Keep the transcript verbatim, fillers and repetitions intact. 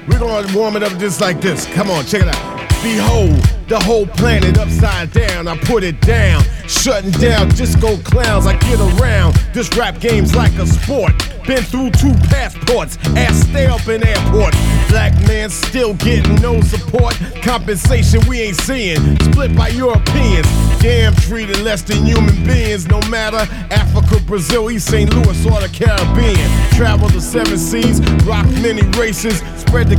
We're gonna warm it up just like this. Come on, check it out. Behold, the whole planet upside down. I put it down, shutting down disco clowns. I get around. This rap game's like a sport. Been through two passports, ass stay up in airport. Black man still getting no support. Compensation we ain't seeing, split by Europeans. Damn, treated less than human beings. No matter Africa, Brazil, East Saint Louis, or the Caribbean. Travel the seven seas, rock many races, spread the